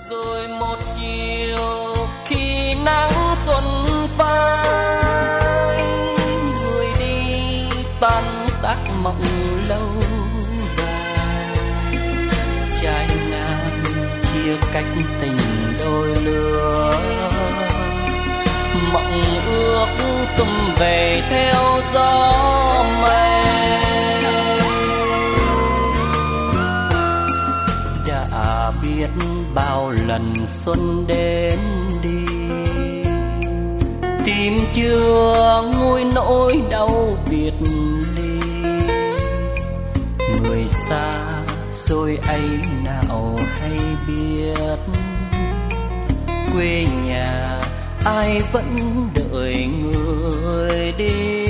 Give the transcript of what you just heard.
Rồi một chiều khi nắng xuân phai, người đi tan tác mộng lâu dài. Trái ngang chia cách tình đôi lứa, mộng ước tung về theo gió mây. Đã biết bao lần xuân đến đi, tìm chưa nguôi nỗi đau biệt ly. Người xa rồi ấy nào hay biết, quê nhà ai vẫn đợi người đi.